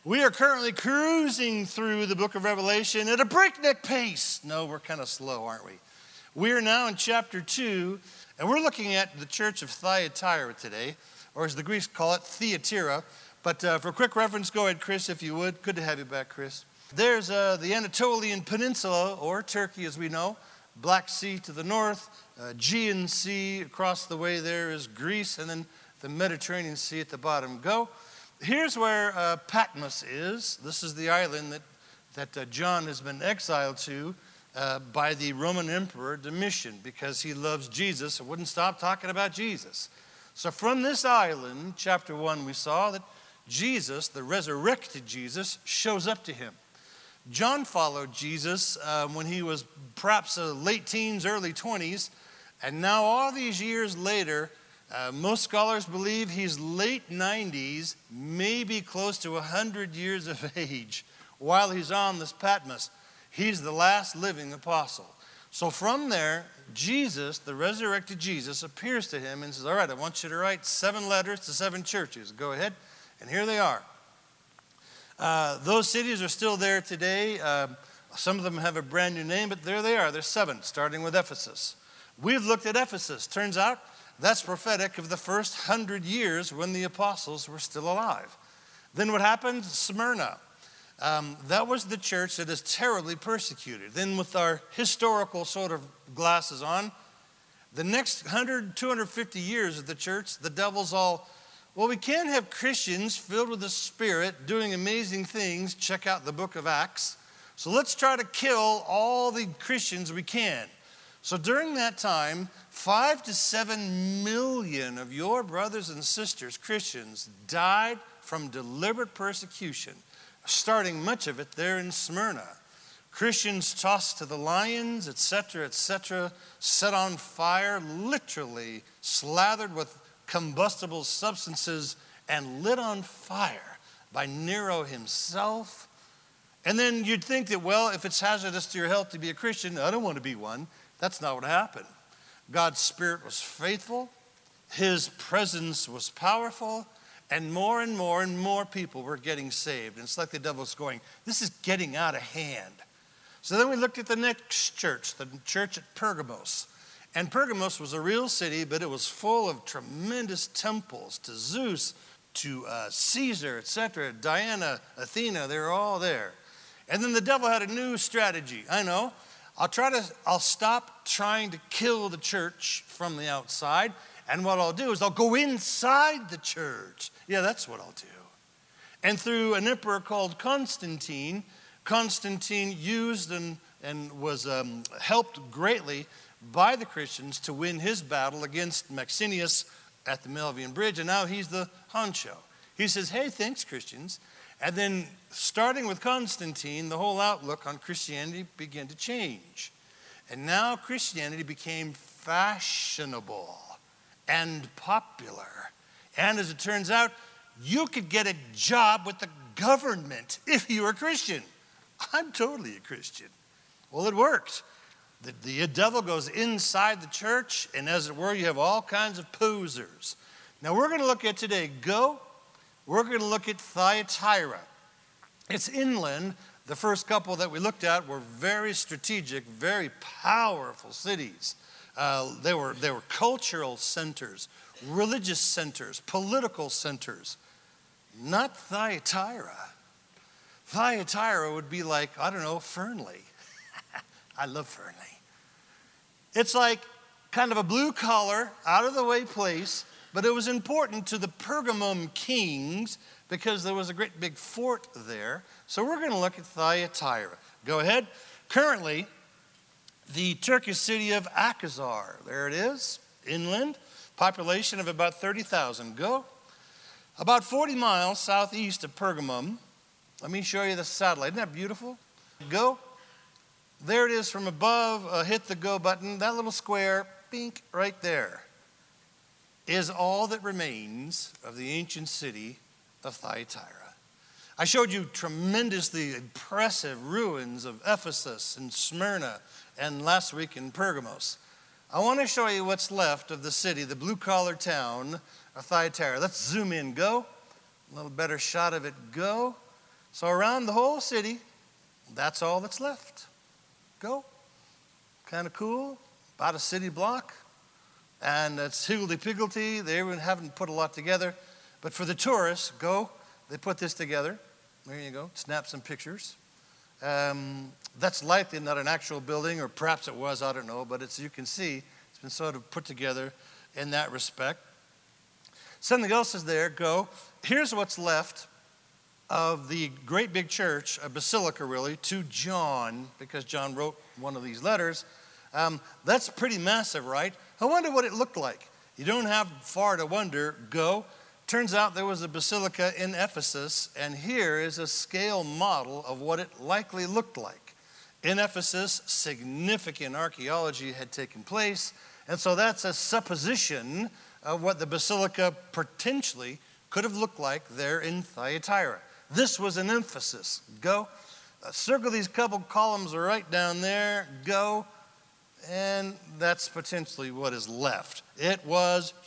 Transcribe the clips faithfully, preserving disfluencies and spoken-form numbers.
We are currently cruising through the book of Revelation at a breakneck pace. No, we're kind of slow, aren't we? We are now in chapter two, and we're looking at the church of Thyatira today, or as the Greeks call it, Thyatira. But uh, for a quick reference, go ahead, Chris, if you would. Good to have you back, Chris. There's uh, the Anatolian Peninsula, or Turkey as we know, Black Sea to the north, uh, Aegean Sea across the way there is Greece, and then the Mediterranean Sea at the bottom. Go. Here's where uh, Patmos is. This is the island that, that uh, John has been exiled to uh, by the Roman Emperor Domitian because he loves Jesus and wouldn't stop talking about Jesus. So from this island, chapter one, we saw that Jesus, the resurrected Jesus, shows up to him. John followed Jesus uh, when he was perhaps uh, late teens, early twenties, and now all these years later, Uh, most scholars believe he's late nineties, maybe close to one hundred years of age while he's on this Patmos. He's the last living apostle. So from there, Jesus, the resurrected Jesus, appears to him and says, all right, I want you to write seven letters to seven churches. Go ahead. And here they are. Uh, those cities are still there today. Uh, some of them have a brand new name, but there they are. There's seven, starting with Ephesus. We've looked at Ephesus. Turns out, that's prophetic of the first hundred years when the apostles were still alive. Then what happened? Smyrna. Um, that was the church that is terribly persecuted. Then with our historical sort of glasses on, the next one hundred, two hundred fifty years of the church, the devil's all, well, we can't have Christians filled with the Spirit doing amazing things. Check out the book of Acts. So let's try to kill all the Christians we can. So during that time, five to seven million of your brothers and sisters, Christians, died from deliberate persecution, starting much of it there in Smyrna. Christians tossed to the lions, et cetera, et cetera, set on fire, literally slathered with combustible substances and lit on fire by Nero himself. And then you'd think that, well, if it's hazardous to your health to be a Christian, I don't want to be one. That's not what happened. God's Spirit was faithful, His presence was powerful, and more and more and more people were getting saved. And it's like the devil's going, this is getting out of hand. So then we looked at the next church, the church at Pergamos. And Pergamos was a real city, but it was full of tremendous temples to Zeus, to uh, Caesar, et cetera, Diana, Athena, they were all there. And then the devil had a new strategy. I know. I'll try to, I'll stop trying to kill the church from the outside. And what I'll do is I'll go inside the church. Yeah, that's what I'll do. And through an emperor called Constantine, Constantine used and, and was um, helped greatly by the Christians to win his battle against Maxinius at the Milvian Bridge. And now he's the honcho. He says, hey, thanks, Christians. And then starting with Constantine, the whole outlook on Christianity began to change. And now Christianity became fashionable and popular. And as it turns out, you could get a job with the government if you were a Christian. I'm totally a Christian. Well, it worked. The, the devil goes inside the church, and as it were, you have all kinds of posers. Now we're going to look at today, go. We're going to look at Thyatira. It's inland. The first couple that we looked at were very strategic, very powerful cities. Uh, they were, they were cultural centers, religious centers, political centers. Not Thyatira. Thyatira would be like, I don't know, Fernley. I love Fernley. It's like kind of a blue-collar, out-of-the-way place. But it was important to the Pergamum kings because there was a great big fort there. So we're going to look at Thyatira. Go ahead. Currently, the Turkish city of Akhisar. There it is, inland. Population of about thirty thousand. Go. About forty miles southeast of Pergamum. Let me show you the satellite. Isn't that beautiful? Go. There it is from above. Uh, hit the go button. That little square, bink, right there, is all that remains of the ancient city of Thyatira. I showed you tremendously impressive ruins of Ephesus and Smyrna and last week in Pergamos. I want to show you what's left of the city, the blue-collar town of Thyatira. Let's zoom in, go. A little better shot of it, go. So around the whole city, that's all that's left. Go. Kind of cool. About a city block. And it's higgledy-piggledy. They even haven't put a lot together. But for the tourists, go. They put this together. There you go. Snap some pictures. Um, that's likely not an actual building, or perhaps it was, I don't know. But it's, you can see, it's been sort of put together in that respect. Something else is there. Go. Here's what's left of the great big church, a basilica really, to John, because John wrote one of these letters. Um, that's pretty massive, right? I wonder what it looked like. You don't have far to wonder. Go. Turns out there was a basilica in Ephesus, and here is a scale model of what it likely looked like. In Ephesus, significant archaeology had taken place, and so that's a supposition of what the basilica potentially could have looked like there in Thyatira. This was an emphasis. Go. Uh, circle these couple columns right down there. Go. And that's potentially what is left. It was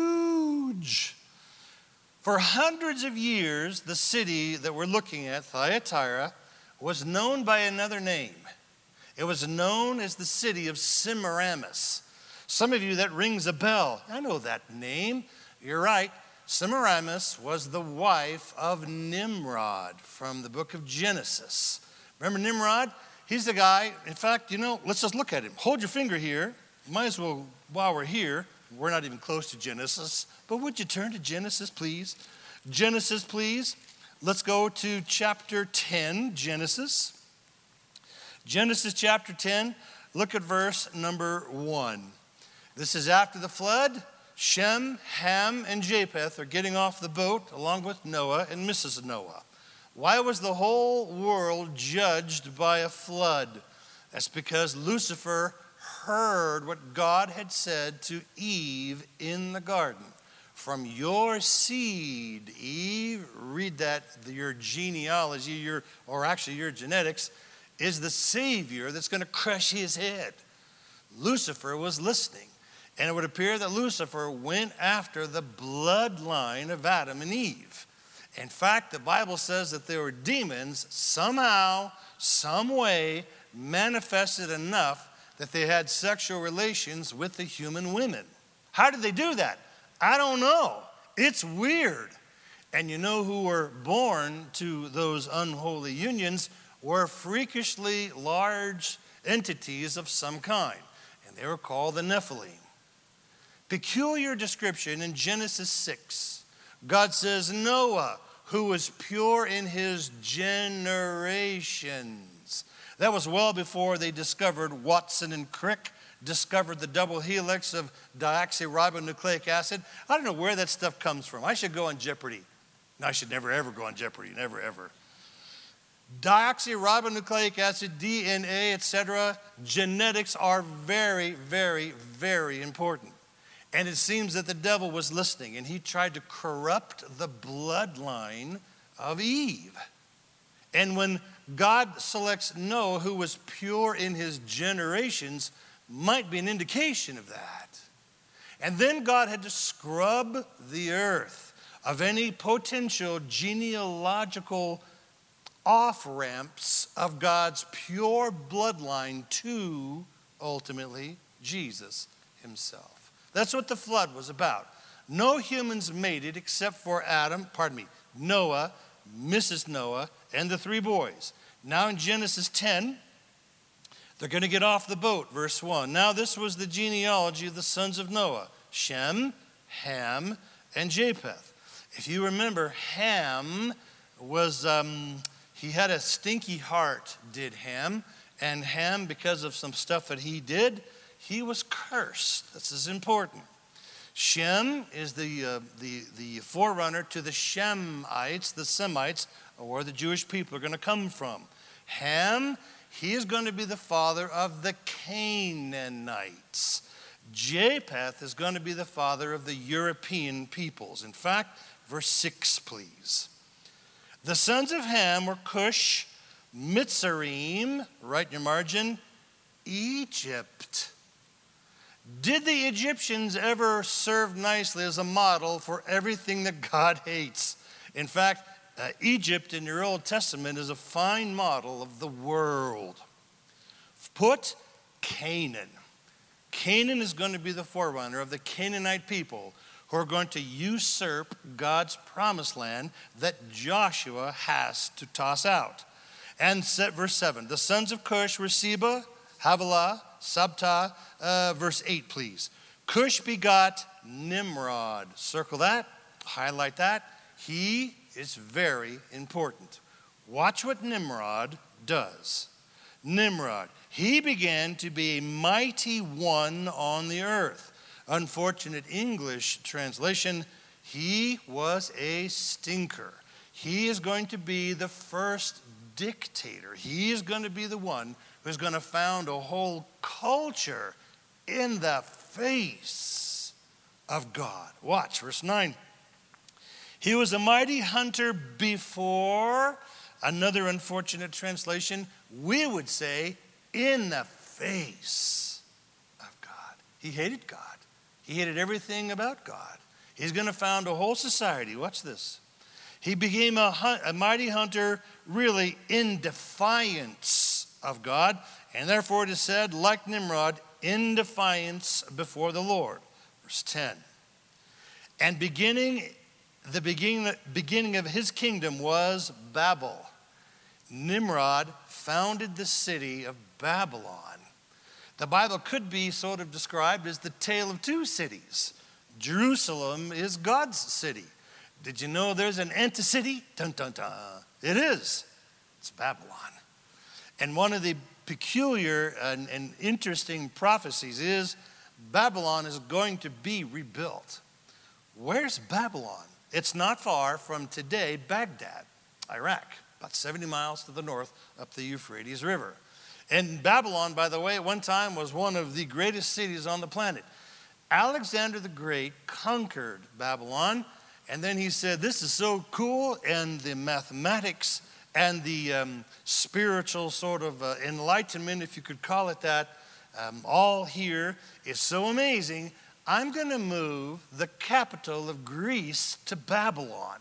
huge. For hundreds of years, the city that we're looking at, Thyatira, was known by another name. It was known as the city of Semiramis. Some of you, that rings a bell. I know that name. You're right. Semiramis was the wife of Nimrod from the book of Genesis. Remember Nimrod? He's the guy, in fact, you know, let's just look at him. Hold your finger here. Might as well, while we're here, we're not even close to Genesis, but would you turn to Genesis, please? Genesis, please. Let's go to chapter ten, Genesis. Genesis chapter ten, look at verse number one. This is after the flood. Shem, Ham, and Japheth are getting off the boat along with Noah and Missus Noah. Why was the whole world judged by a flood? That's because Lucifer heard what God had said to Eve in the garden. From your seed, Eve, read that, your genealogy, your, or actually your genetics, is the Savior that's going to crush his head. Lucifer was listening. And it would appear that Lucifer went after the bloodline of Adam and Eve. In fact, the Bible says that there were demons somehow, some way, manifested enough that they had sexual relations with the human women. How did they do that? I don't know. It's weird. And you know who were born to those unholy unions were freakishly large entities of some kind. And they were called the Nephilim. Peculiar description in Genesis six. God says, Noah, who was pure in his generations. That was well before they discovered, Watson and Crick discovered the double helix of deoxyribonucleic acid. I don't know where that stuff comes from. I should go on Jeopardy. No, I should never, ever go on Jeopardy. Never, ever. Deoxyribonucleic acid, D N A, et cetera. Genetics are very, very, very important. And it seems that the devil was listening, and he tried to corrupt the bloodline of Eve. And when God selects Noah, who was pure in his generations, might be an indication of that. And then God had to scrub the earth of any potential genealogical off-ramps of God's pure bloodline to, ultimately, Jesus himself. That's what the flood was about. No humans made it except for Adam, pardon me, Noah, Missus Noah, and the three boys. Now in Genesis ten, they're going to get off the boat, verse one. Now this was the genealogy of the sons of Noah, Shem, Ham, and Japheth. If you remember, Ham was, um, he had a stinky heart, did Ham. And Ham, because of some stuff that he did, he was cursed. This is important. Shem is the, uh, the, the forerunner to the Shemites, the Semites, or the Jewish people are going to come from. Ham, he is going to be the father of the Canaanites. Japheth is going to be the father of the European peoples. In fact, verse six, please. The sons of Ham were Cush, Mitzrayim, right in your margin, Egypt. Did the Egyptians ever serve nicely as a model for everything that God hates? In fact, Uh, Egypt in your Old Testament is a fine model of the world. Put Canaan. Canaan is going to be the forerunner of the Canaanite people who are going to usurp God's promised land that Joshua has to toss out. And set, verse seven, the sons of Cush were Seba, Havilah, Sabta. Uh, verse eight, please. Cush begot Nimrod. Circle that, highlight that. He is very important. Watch what Nimrod does. Nimrod, he began to be a mighty one on the earth. Unfortunate English translation, he was a stinker. He is going to be the first dictator. He is going to be the one who's going to found a whole culture in the face of God. Watch, verse nine. He was a mighty hunter before, another unfortunate translation, we would say, in the face of God. He hated God. He hated everything about God. He's going to found a whole society. Watch this. He became a, hunt, a mighty hunter really in defiance of God, and therefore it is said, like Nimrod, in defiance before the Lord. Verse ten. And beginning, the beginning, beginning of his kingdom was Babel. Nimrod founded the city of Babylon. The Bible could be sort of described as the tale of two cities. Jerusalem is God's city. Did you know there's an anti-city? Dun, dun, dun. It is. It's Babylon. And one of the peculiar and, and interesting prophecies is Babylon is going to be rebuilt. Where's Babylon? It's not far from today Baghdad, Iraq, about seventy miles to the north up the Euphrates River. And Babylon, by the way, at one time was one of the greatest cities on the planet. Alexander the Great conquered Babylon, and then he said, this is so cool, and the mathematics and the um, spiritual sort of uh, enlightenment, if you could call it that, um, all here is so amazing, I'm going to move the capital of Greece to Babylon.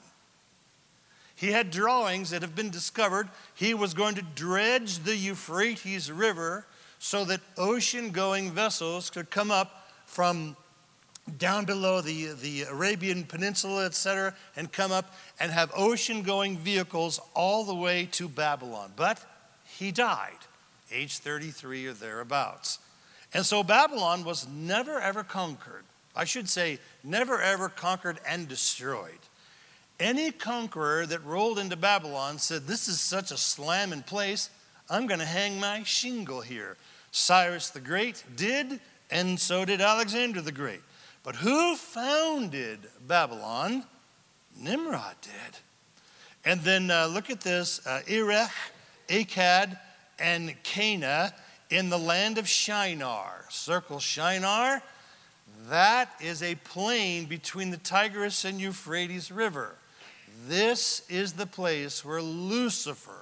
He had drawings that have been discovered. He was going to dredge the Euphrates River so that ocean-going vessels could come up from down below the, the Arabian Peninsula, et cetera, and come up and have ocean-going vehicles all the way to Babylon. But he died, age thirty-three or thereabouts. And so Babylon was never, ever conquered. I should say, never, ever conquered and destroyed. Any conqueror that rolled into Babylon said, this is such a slamming place, I'm going to hang my shingle here. Cyrus the Great did, and so did Alexander the Great. But who founded Babylon? Nimrod did. And then uh, look at this, uh, Erech, Akkad, and Cana in the land of Shinar. Circle Shinar. That is a plain between the Tigris and Euphrates River. This is the place where Lucifer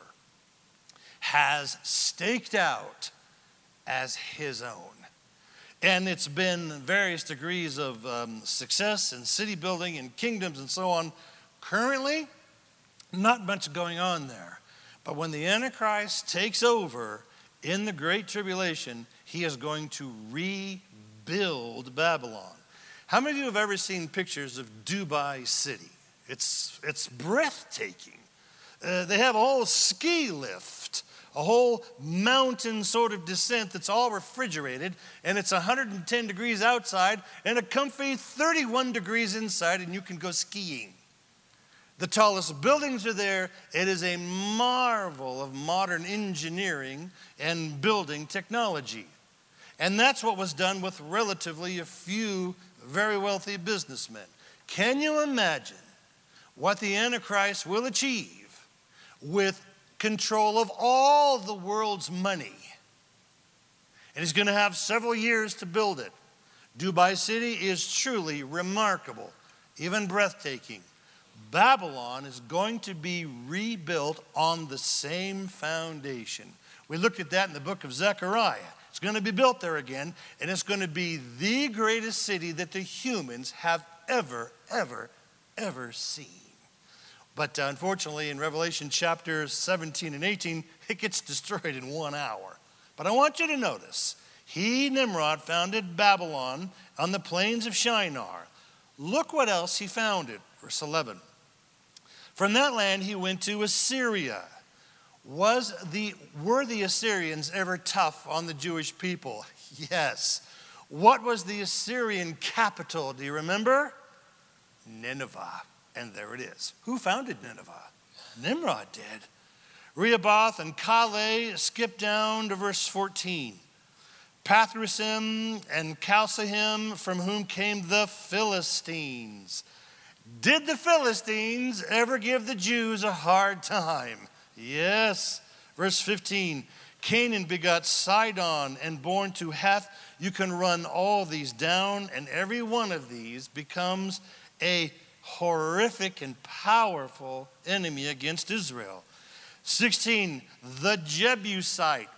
has staked out as his own. And it's been various degrees of um, success and city building and kingdoms and so on. Currently, not much going on there. But when the Antichrist takes over in the Great Tribulation, he is going to rebuild Babylon. How many of you have ever seen pictures of Dubai City? It's, it's breathtaking. Uh, they have a whole ski lift, a whole mountain sort of descent that's all refrigerated, and it's one hundred ten degrees outside and a comfy thirty-one degrees inside, and you can go skiing. The tallest buildings are there. It is a marvel of modern engineering and building technology. And that's what was done with relatively a few very wealthy businessmen. Can you imagine what the Antichrist will achieve with control of all the world's money? And he's going to have several years to build it. Dubai City is truly remarkable, even breathtaking. Babylon is going to be rebuilt on the same foundation. We looked at that in the book of Zechariah. It's going to be built there again, and it's going to be the greatest city that the humans have ever, ever, ever seen. But uh, unfortunately, in Revelation chapters seventeen and eighteen, it gets destroyed in one hour. But I want you to notice, he, Nimrod, founded Babylon on the plains of Shinar. Look what else he founded. Verse eleven. From that land he went to Assyria. Was the, were the Assyrians ever tough on the Jewish people? Yes. What was the Assyrian capital? Do you remember? Nineveh. And there it is. Who founded Nineveh? Nimrod did. Rehoboth and Calais, skip down to verse fourteen. Pathrusim and Chalcehim, from whom came the Philistines. Did the Philistines ever give the Jews a hard time? Yes. Verse fifteen. Canaan begot Sidon and born to Heth. You can run all these down, and every one of these becomes a horrific and powerful enemy against Israel. sixteen. The Jebusite.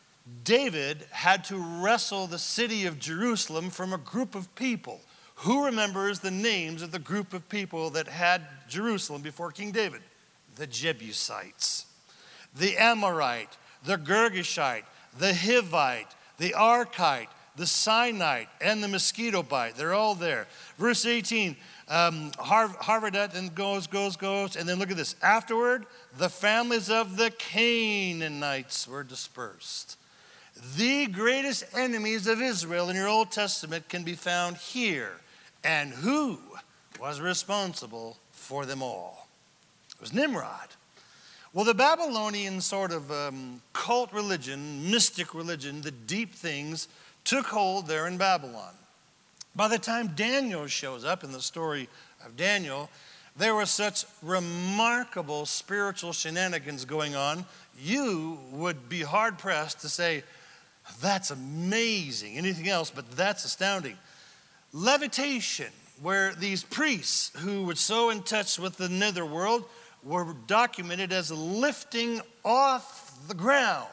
David had to wrestle the city of Jerusalem from a group of people. Who remembers the names of the group of people that had Jerusalem before King David? The Jebusites. The Amorite, the Girgashite, the Hivite, the Arkite, the Sinite, and the mosquito bite. They're all there. Verse eighteen, um, Har- Harvadet, and goes, goes, goes. And then look at this. Afterward, the families of the Canaanites were dispersed. The greatest enemies of Israel in your Old Testament can be found here. And who was responsible for them all? It was Nimrod. Well, the Babylonian sort of um, cult religion, mystic religion, the deep things, took hold there in Babylon. By the time Daniel shows up in the story of Daniel, there were such remarkable spiritual shenanigans going on, you would be hard-pressed to say, that's amazing, anything else, but that's astounding. Levitation, where these priests who were so in touch with the netherworld were documented as lifting off the ground.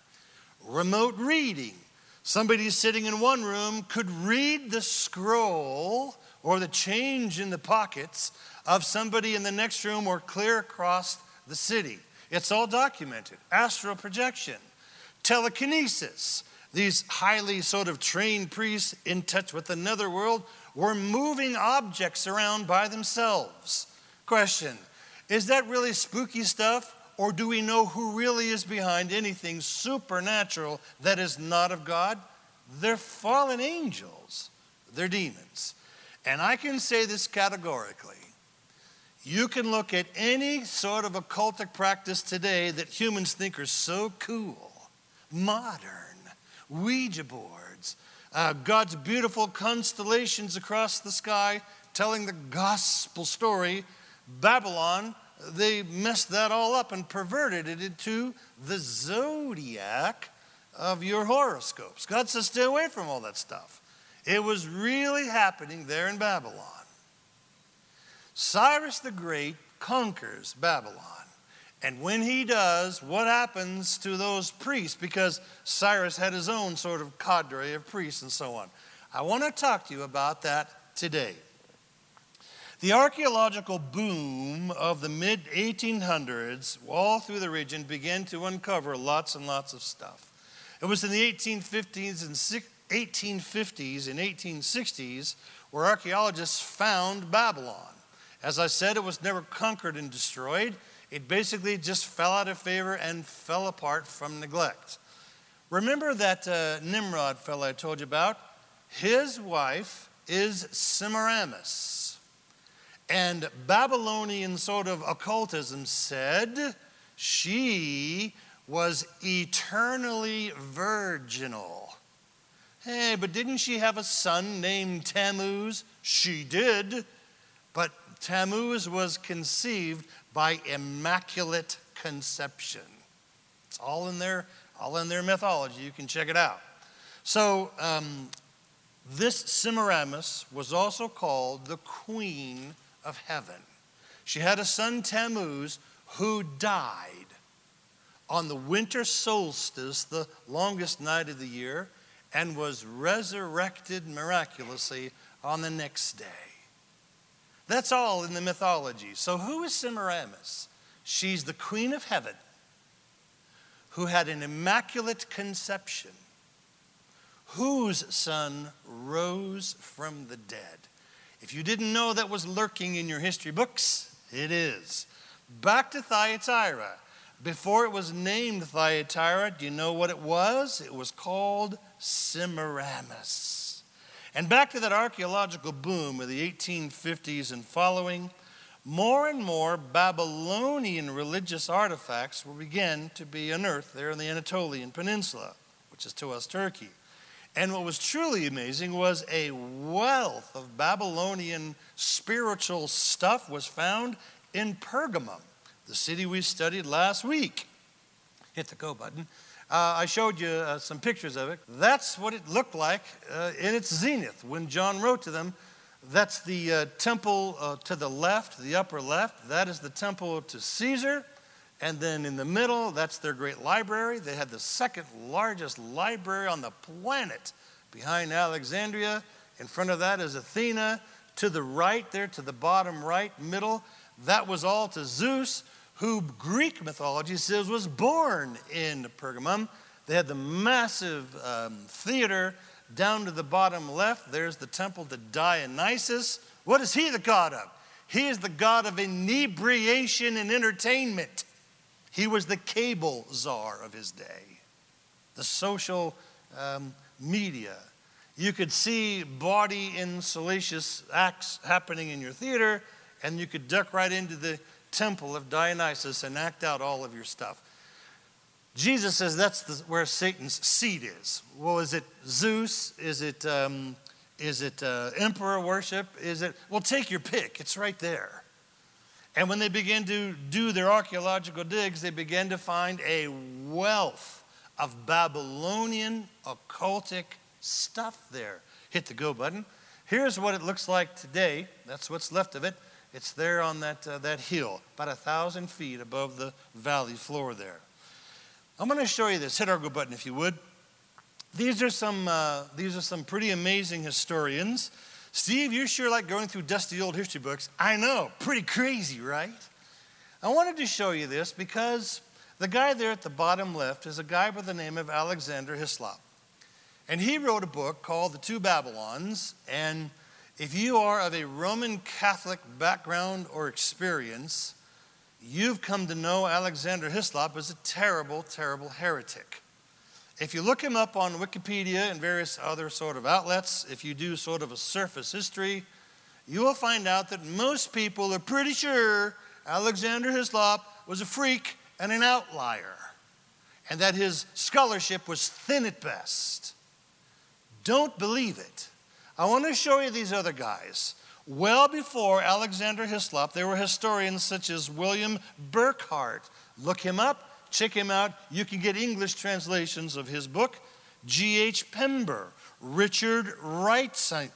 Remote reading. Somebody sitting in one room could read the scroll or the change in the pockets of somebody in the next room or clear across the city. It's all documented. Astral projection. Telekinesis. These highly sort of trained priests in touch with the netherworld were moving objects around by themselves. Question, is that really spooky stuff, or do we know who really is behind anything supernatural that is not of God? They're fallen angels. They're demons. And I can say this categorically. You can look at any sort of occultic practice today that humans think are so cool, modern, Ouija boards, uh, God's beautiful constellations across the sky telling the gospel story. Babylon, they messed that all up and perverted it into the zodiac of your horoscopes. God says stay away from all that stuff. It was really happening there in Babylon. Cyrus the Great conquers Babylon. And when he does, what happens to those priests? Because Cyrus had his own sort of cadre of priests and so on. I want to talk to you about that today. The archaeological boom of the mid eighteen hundreds all through the region began to uncover lots and lots of stuff. It was in the eighteen fifties and eighteen fifties and eighteen sixties where archaeologists found Babylon. As I said, it was never conquered and destroyed. It basically just fell out of favor and fell apart from neglect. Remember that uh, Nimrod fellow I told you about? His wife is Semiramis. And Babylonian sort of occultism said she was eternally virginal. Hey, but didn't she have a son named Tammuz? She did. But Tammuz was conceived by immaculate conception. It's all in their, all in their mythology. You can check it out. So um, this Semiramis was also called the Queen of Heaven. She had a son Tammuz who died on the winter solstice, the longest night of the year, and was resurrected miraculously on the next day. That's all in the mythology. So who is Semiramis? She's the queen of heaven who had an immaculate conception, whose son rose from the dead. If you didn't know that was lurking in your history books, it is. Back to Thyatira. Before it was named Thyatira, do you know what it was? It was called Semiramis. And back to that archaeological boom of the eighteen fifties and following, more and more Babylonian religious artifacts will begin to be unearthed there in the Anatolian Peninsula, which is to us Turkey. And what was truly amazing was a wealth of Babylonian spiritual stuff was found in Pergamum, the city we studied last week. Hit the go button. Uh, I showed you uh, some pictures of it. That's what it looked like uh, in its zenith when John wrote to them. That's the uh, temple uh, to the left, the upper left. That is the temple to Caesar. And then in the middle, that's their great library. They had the second largest library on the planet behind Alexandria. In front of that is Athena. To the right there, to the bottom right, middle, that was all to Zeus, who Greek mythology says was born in Pergamum. They had the massive um, theater. Down to the bottom left, there's the temple to Dionysus. What is he the god of? He is the god of inebriation and entertainment. He was the cable czar of his day, the social um, media. You could see bawdy and salacious acts happening in your theater, and you could duck right into the temple of Dionysus and act out all of your stuff. Jesus says that's the, where Satan's seat is. Well, is it Zeus? Is it, um, is it uh, emperor worship? Is it? Well, take your pick. It's right there. And when they began to do their archaeological digs, they began to find a wealth of Babylonian occultic stuff there. Hit the go button. Here's what it looks like today. That's what's left of it. It's there on that, uh, that hill, about a thousand feet above the valley floor there. I'm going to show you this. Hit our go button if you would. These are some, uh, these are some pretty amazing historians. Steve, you sure like going through dusty old history books. I know, pretty crazy, right? I wanted to show you this because the guy there at the bottom left is a guy by the name of Alexander Hislop. And he wrote a book called The Two Babylons. And if you are of a Roman Catholic background or experience, you've come to know Alexander Hislop as a terrible, terrible heretic. If you look him up on Wikipedia and various other sort of outlets, if you do sort of a surface history, you will find out that most people are pretty sure Alexander Hislop was a freak and an outlier, and that his scholarship was thin at best. Don't believe it. I want to show you these other guys. Well before Alexander Hislop, there were historians such as William Burckhardt. Look him up. Check him out. You can get English translations of his book. G H Pember, Richard Wrightstein,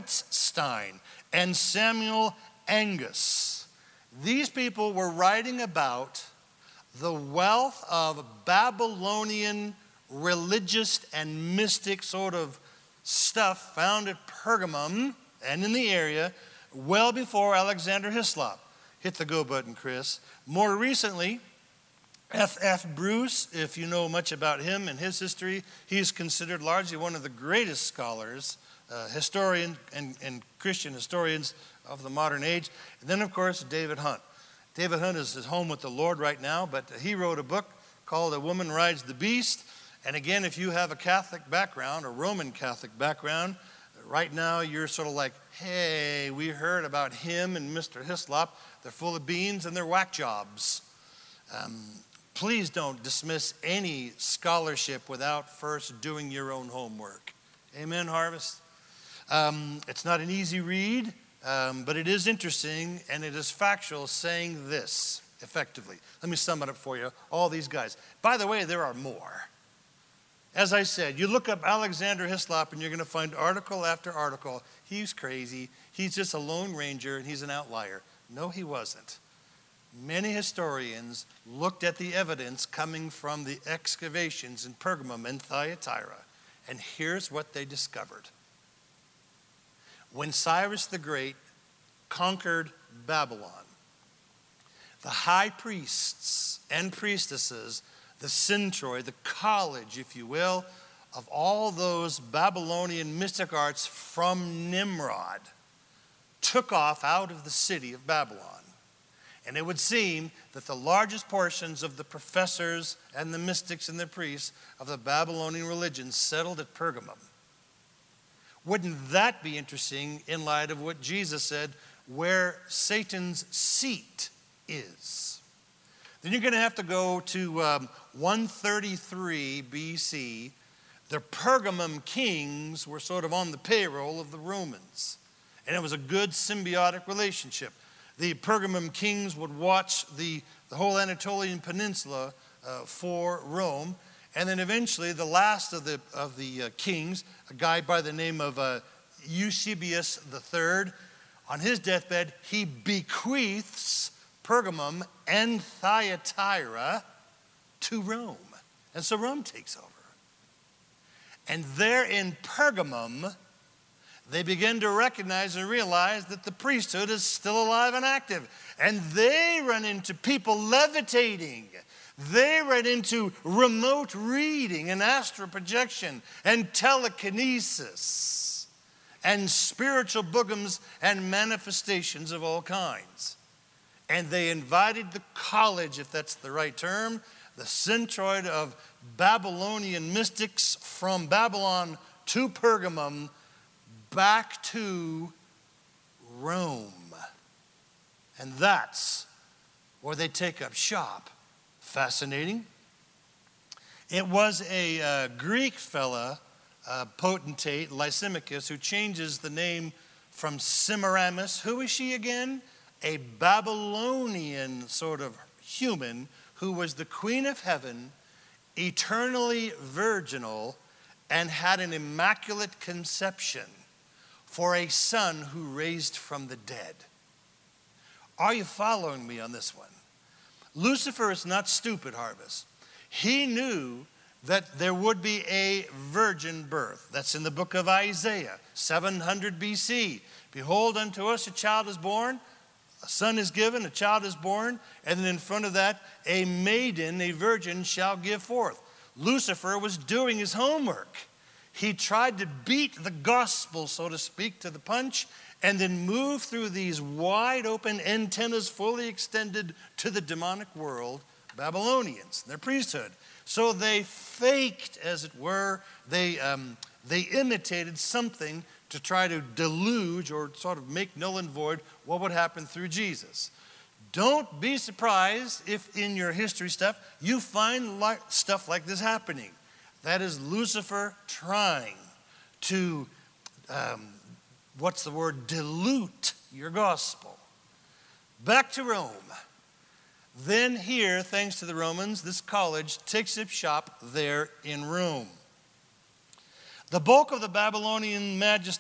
and Samuel Angus. These people were writing about the wealth of Babylonian religious and mystic sort of stuff found at Pergamum and in the area well before Alexander Hislop. Hit the go button, Chris. More recently, F F Bruce, if you know much about him and his history, he's considered largely one of the greatest scholars, uh, historian and, and Christian historians of the modern age. And then, of course, David Hunt. David Hunt is at home with the Lord right now, but he wrote a book called A Woman Rides the Beast. And again, if you have a Catholic background, a Roman Catholic background, right now you're sort of like, hey, we heard about him and Mister Hislop. They're full of beans and they're whack jobs. Um, Please don't dismiss any scholarship without first doing your own homework. Amen, Harvest? Um, it's not an easy read, um, but it is interesting, and it is factual, saying this effectively. Let me sum it up for you. All these guys. By the way, there are more. As I said, you look up Alexander Hislop, and you're going to find article after article. He's crazy. He's just a lone ranger, and he's an outlier. No, he wasn't. Many historians looked at the evidence coming from the excavations in Pergamum and Thyatira, and here's what they discovered. When Cyrus the Great conquered Babylon. The high priests and priestesses, the centroid, the college, if you will, of all those Babylonian mystic arts from Nimrod, took off out of the city of Babylon. And it would seem that the largest portions of the professors and the mystics and the priests of the Babylonian religion settled at Pergamum. Wouldn't that be interesting in light of what Jesus said, where Satan's seat is? Then you're going to have to go to um, one thirty-three B C. The Pergamum kings were sort of on the payroll of the Romans. And it was a good symbiotic relationship. The Pergamum kings would watch the, the whole Anatolian peninsula uh, for Rome. And then eventually the last of the, of the uh, kings, a guy by the name of uh, Eusebius the third, on his deathbed, he bequeaths Pergamum and Thyatira to Rome. And so Rome takes over. And there in Pergamum, they begin to recognize and realize that the priesthood is still alive and active. And they run into people levitating. They run into remote reading and astral projection and telekinesis and spiritual boogums and manifestations of all kinds. And they invited the college, if that's the right term, the centroid of Babylonian mystics from Babylon to Pergamum, back to Rome. And that's where they take up shop. Fascinating. It was a uh, Greek fella, uh, potentate, Lysimachus, who changes the name from Semiramis. Who is she again? A Babylonian sort of human who was the queen of heaven, eternally virginal, and had an immaculate conception for a son who raised from the dead. Are you following me on this one? Lucifer is not stupid, Harvest. He knew that there would be a virgin birth. That's in the book of Isaiah, seven hundred B C. Behold, unto us a child is born, a son is given, a child is born, and then in front of that, a maiden, a virgin, shall give forth. Lucifer was doing his homework. He tried to beat the gospel, so to speak, to the punch, and then move through these wide open antennas fully extended to the demonic world, Babylonians, their priesthood. So they faked, as it were, they, um, they imitated something to try to deluge or sort of make null and void what would happen through Jesus. Don't be surprised if in your history stuff you find like, stuff like this happening. That is Lucifer trying to, um, what's the word, dilute your gospel. Back to Rome. Then here, thanks to the Romans, this college takes up shop there in Rome. The bulk of the Babylonian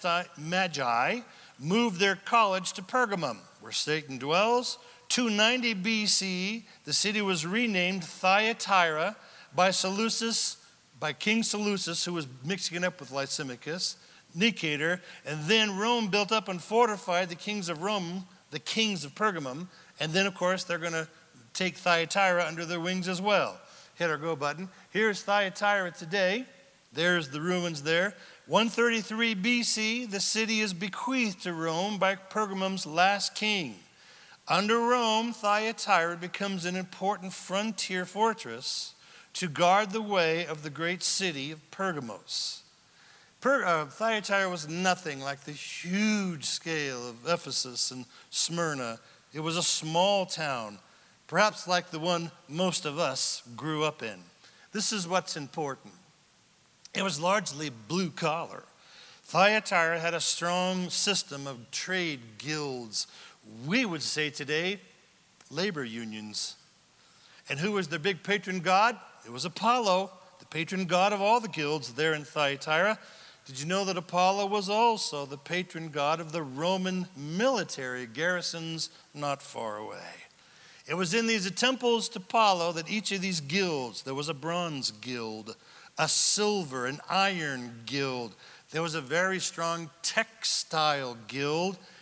magi moved their college to Pergamum, where Satan dwells. two ninety B C, the city was renamed Thyatira by Seleucus, by King Seleucus, who was mixing it up with Lysimachus, Nicator, and then Rome built up and fortified the kings of Rome, the kings of Pergamum, and then, of course, they're going to take Thyatira under their wings as well. Hit our go button. Here's Thyatira today. There's the ruins there. one thirty-three B C, the city is bequeathed to Rome by Pergamum's last king. Under Rome, Thyatira becomes an important frontier fortress to guard the way of the great city of Pergamos. Per, uh, Thyatira was nothing like the huge scale of Ephesus and Smyrna. It was a small town, perhaps like the one most of us grew up in. This is what's important. It was largely blue collar. Thyatira had a strong system of trade guilds. We would say today, labor unions. And who was their big patron god? It was Apollo, the patron god of all the guilds there in Thyatira. Did you know that Apollo was also the patron god of the Roman military garrisons not far away? It was in these temples to Apollo that each of these guilds, there was a bronze guild, a silver, an iron guild. There was a very strong textile guild,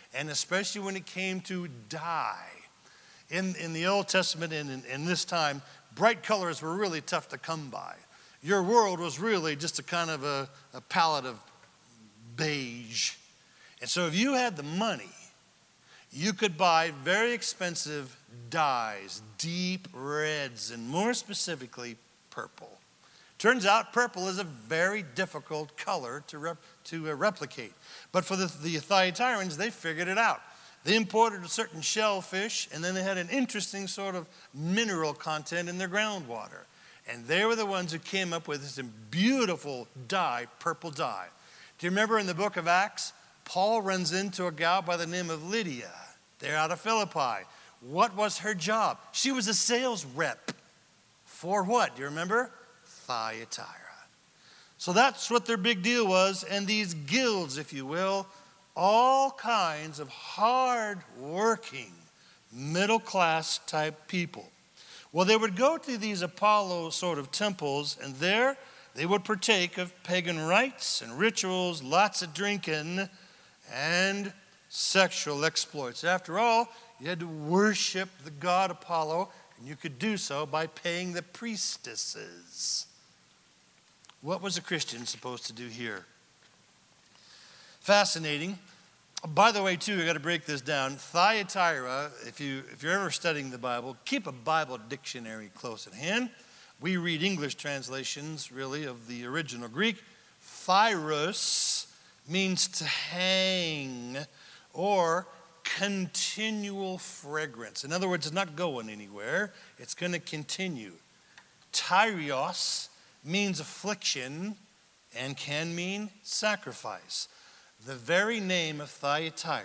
and especially when it came to dye. In, in the Old Testament and in, in this time, bright colors were really tough to come by. Your world was really just a kind of a, a palette of beige. And so if you had the money, you could buy very expensive dyes, deep reds, and more specifically, purple. Turns out purple is a very difficult color to, rep, to uh, replicate. But for the, the Thyatirans, they figured it out. They imported a certain shellfish, and then they had an interesting sort of mineral content in their groundwater. And they were the ones who came up with this beautiful dye, purple dye. Do you remember in the book of Acts, Paul runs into a gal by the name of Lydia. They're out of Philippi. What was her job? She was a sales rep. For what? Do you remember? Thyatira. So that's what their big deal was. And these guilds, if you will, all kinds of hard-working, middle-class type people. Well, they would go to these Apollo sort of temples, and there they would partake of pagan rites and rituals, lots of drinking, and sexual exploits. After all, you had to worship the god Apollo, and you could do so by paying the priestesses. What was a Christian supposed to do here? Fascinating. By the way, too, I got to break this down. Thyatira, if, you, if you're ever studying the Bible, keep a Bible dictionary close at hand. We read English translations, really, of the original Greek. Thyros means to hang or continual fragrance. In other words, it's not going anywhere. It's going to continue. Tyrios means affliction and can mean sacrifice. The very name of Thyatira,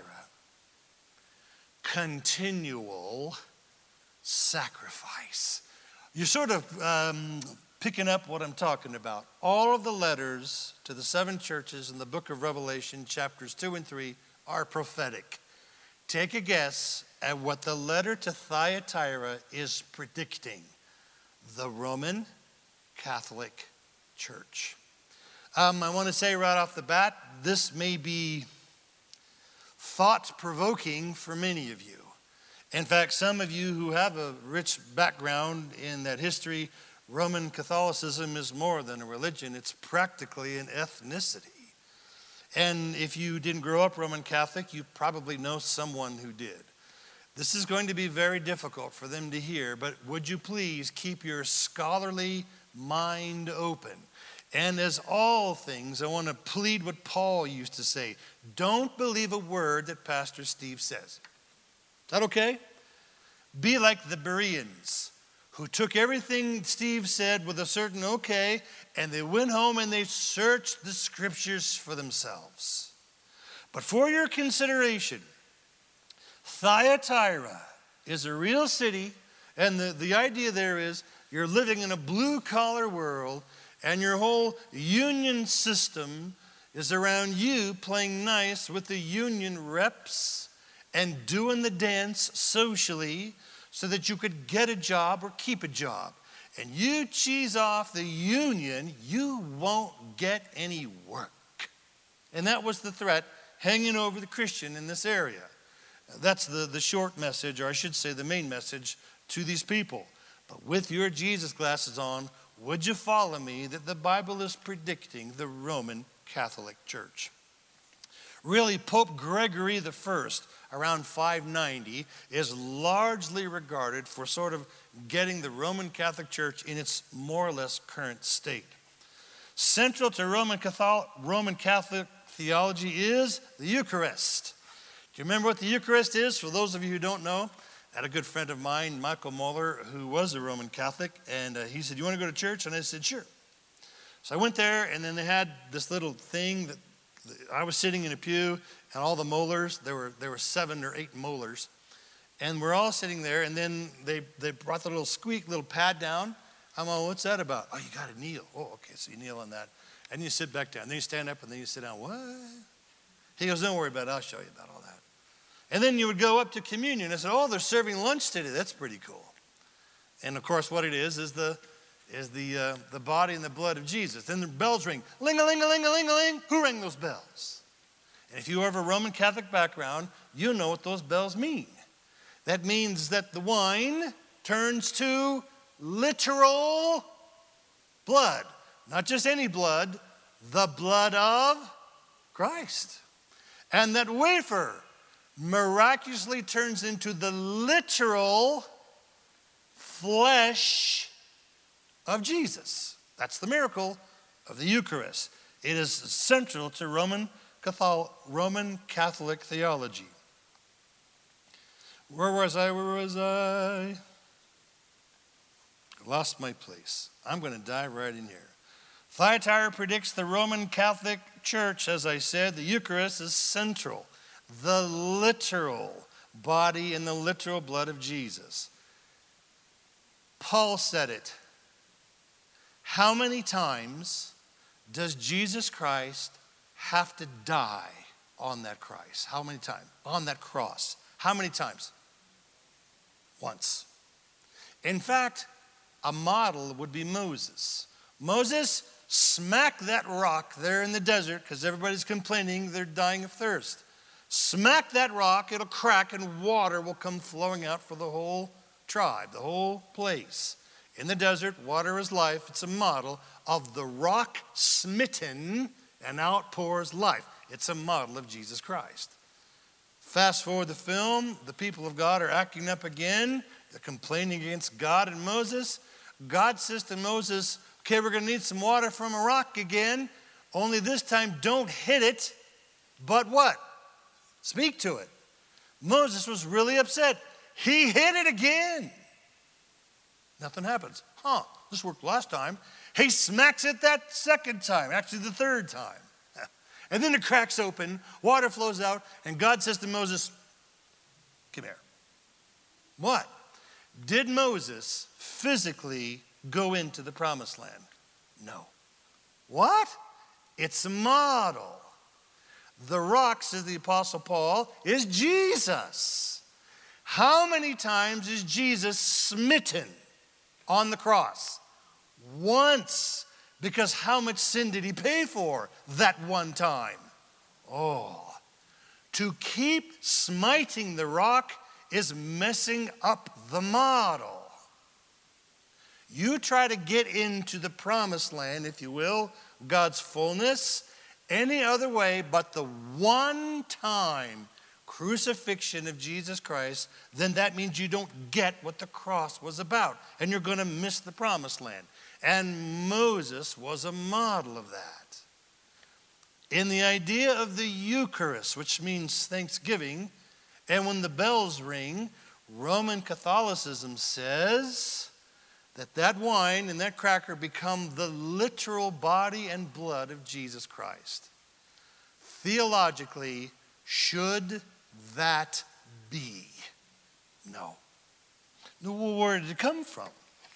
continual sacrifice. You're sort of um, picking up what I'm talking about. All of the letters to the seven churches in the book of Revelation, chapters two and three, are prophetic. Take a guess at what the letter to Thyatira is predicting. The Roman Catholic Church. Um, I want to say right off the bat, this may be thought-provoking for many of you. In fact, some of you who have a rich background in that history, Roman Catholicism is more than a religion. It's practically an ethnicity. And if you didn't grow up Roman Catholic, you probably know someone who did. This is going to be very difficult for them to hear, but would you please keep your scholarly mind open? And as all things, I want to plead what Paul used to say. Don't believe a word that Pastor Steve says. Is that okay? Be like the Bereans, who took everything Steve said with a certain okay, and they went home and they searched the scriptures for themselves. But for your consideration, Thyatira is a real city, and the, the idea there is you're living in a blue-collar world, and your whole union system is around you playing nice with the union reps and doing the dance socially so that you could get a job or keep a job. And you cheese off the union, you won't get any work. And that was the threat hanging over the Christian in this area. That's the, the short message, or I should say the main message to these people. But with your Jesus glasses on, would you follow me that the Bible is predicting the Roman Catholic Church? Really, Pope Gregory the First, around five ninety, is largely regarded for sort of getting the Roman Catholic Church in its more or less current state. Central to Roman Catholic, Roman Catholic theology is the Eucharist. Do you remember what the Eucharist is? For those of you who don't know, I had a good friend of mine, Michael Moeller, who was a Roman Catholic, and uh, he said, "You want to go to church?" And I said, "Sure." So I went there, and then they had this little thing that I was sitting in a pew, and all the molars, there were there were seven or eight molars, and we're all sitting there, and then they, they brought the little squeak, little pad down. I'm all, "What's that about?" "Oh, you got to kneel." "Oh, okay," so you kneel on that, and you sit back down. Then you stand up, and then you sit down. "What?" He goes, "Don't worry about it. I'll show you about all that." And then you would go up to communion. I said, "Oh, they're serving lunch today. That's pretty cool." And of course, what it is is the is the uh, the body and the blood of Jesus. Then the bells ring, ling a ling a ling a ling a ling. Who rang those bells? And if you have a Roman Catholic background, you know what those bells mean. That means that the wine turns to literal blood. Not just any blood, the blood of Christ. And that wafer miraculously turns into the literal flesh of Jesus. That's the miracle of the Eucharist. It is central to Roman Catholic, Roman Catholic theology. Where was I? Where was I? Lost my place. I'm going to dive right in here. Thyatira predicts the Roman Catholic Church, as I said, the Eucharist is central. The literal body and the literal blood of Jesus. Paul said it. How many times does Jesus Christ have to die on that Christ? How many times? On that cross. How many times? Once. In fact, a model would be Moses. Moses smacked that rock there in the desert because everybody's complaining they're dying of thirst. Smack that rock, it'll crack, and water will come flowing out for the whole tribe, the whole place. In the desert, water is life. It's a model of the rock smitten and outpours life. It's a model of Jesus Christ. Fast forward the film, the people of God are acting up again. They're complaining against God and Moses. God says to Moses, okay, we're going to need some water from a rock again. Only this time, don't hit it, but what? Speak to it. Moses was really upset. He hit it again. Nothing happens. Huh, this worked last time. He smacks it that second time, actually the third time. And then it cracks open, water flows out, and God says to Moses, come here. What? Did Moses physically go into the promised land? No. What? It's a model. The rock, says the Apostle Paul, is Jesus. How many times is Jesus smitten on the cross? Once. Because how much sin did he pay for that one time? Oh, to keep smiting the rock is messing up the model. You try to get into the promised land, if you will, God's fullness, any other way but the one time crucifixion of Jesus Christ, then that means you don't get what the cross was about, and you're going to miss the promised land. And Moses was a model of that. In the idea of the Eucharist, which means thanksgiving, and when the bells ring, Roman Catholicism says that that wine and that cracker become the literal body and blood of Jesus Christ. Theologically, should that be? No. No, where did it come from?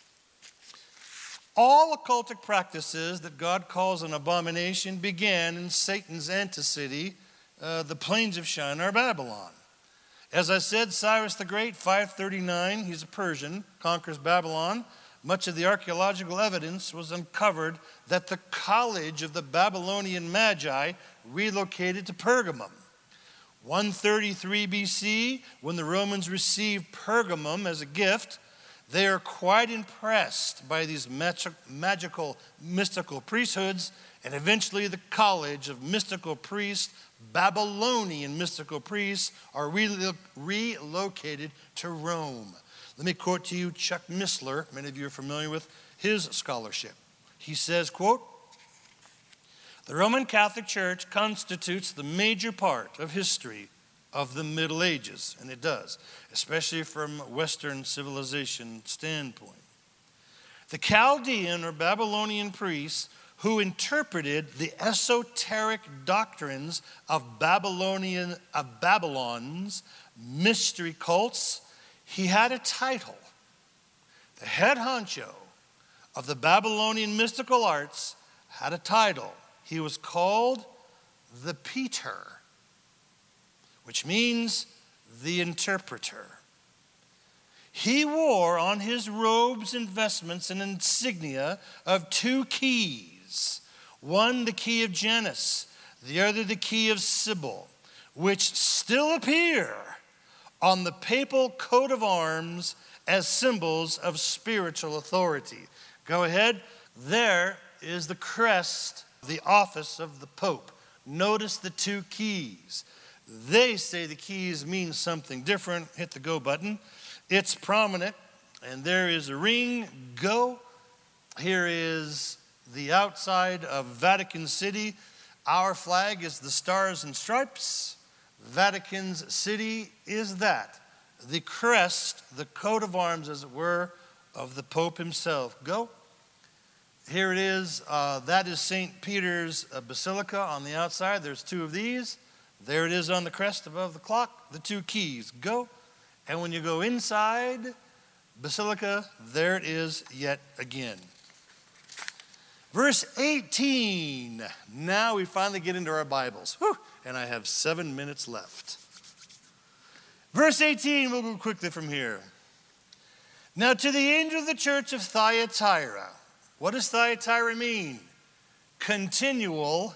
All occultic practices that God calls an abomination began in Satan's antecity, uh, the plains of Shinar, Babylon. As I said, Cyrus the Great, five thirty-nine, he's a Persian, conquers Babylon. Much of the archaeological evidence was uncovered that the college of the Babylonian Magi relocated to Pergamum. one thirty-three B C, when the Romans received Pergamum as a gift, they are quite impressed by these magic, magical, mystical priesthoods, and eventually the college of mystical priests, Babylonian mystical priests, are re- relocated to Rome. Let me quote to you Chuck Missler. Many of you are familiar with his scholarship. He says, quote, the Roman Catholic Church constitutes the major part of history of the Middle Ages, and it does, especially from Western civilization standpoint. The Chaldean or Babylonian priests who interpreted the esoteric doctrines of Babylonian of Babylon's mystery cults, he had a title. The head honcho of the Babylonian mystical arts had a title. He was called the Peter, which means the interpreter. He wore on his robes and vestments an insignia of two keys. One, the key of Janus, the other the key of Sibyl, which still appear on the papal coat of arms as symbols of spiritual authority. Go ahead. There is the crest, the office of the Pope. Notice the two keys. They say the keys mean something different. Hit the go button. It's prominent, and there is a ring. Go. Here is the outside of Vatican City. Our flag is the stars and stripes. Vatican's city is that. The crest, the coat of arms, as it were, of the Pope himself. Go. Here it is. Uh, that is Saint Peter's uh, Basilica on the outside. There's two of these. There it is on the crest above the clock. The two keys. Go. And when you go inside Basilica, there it is yet again. Verse eighteen. Now we finally get into our Bibles. Whew, and I have seven minutes left. Verse eighteen, we'll go quickly from here. Now to the angel of the church of Thyatira. What does Thyatira mean? Continual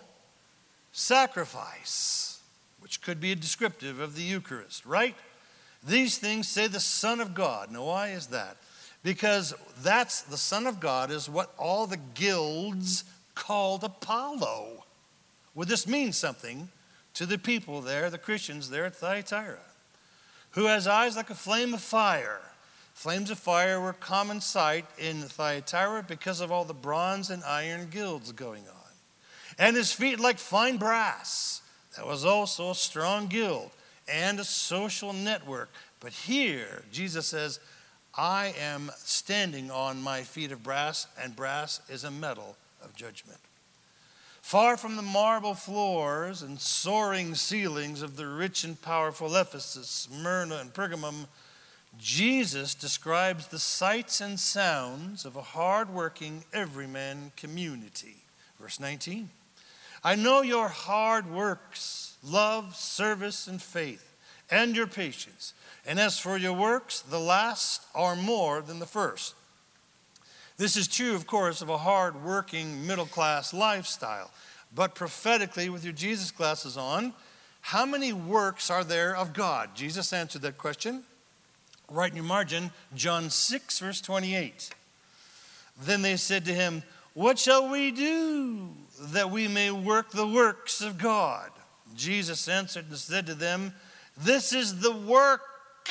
sacrifice, which could be a descriptive of the Eucharist, right? These things say the Son of God. Now why is that? Because that's the Son of God is what all the guilds called Apollo. Well, this means something to the people there, the Christians there at Thyatira, who has eyes like a flame of fire. Flames of fire were common sight in Thyatira because of all the bronze and iron guilds going on. And his feet like fine brass. That was also a strong guild and a social network. But here, Jesus says, I am standing on my feet of brass, and brass is a metal of judgment. Far from the marble floors and soaring ceilings of the rich and powerful Ephesus, Smyrna, and Pergamum, Jesus describes the sights and sounds of a hard-working, everyman community. Verse nineteen, I know your hard works, love, service, and faith, and your patience. And as for your works, the last are more than the first. This is true, of course, of a hard-working, middle-class lifestyle. But prophetically, with your Jesus glasses on, how many works are there of God? Jesus answered that question. Right in your margin, John six, verse twenty-eight. Then they said to him, what shall we do that we may work the works of God? Jesus answered and said to them, this is the work,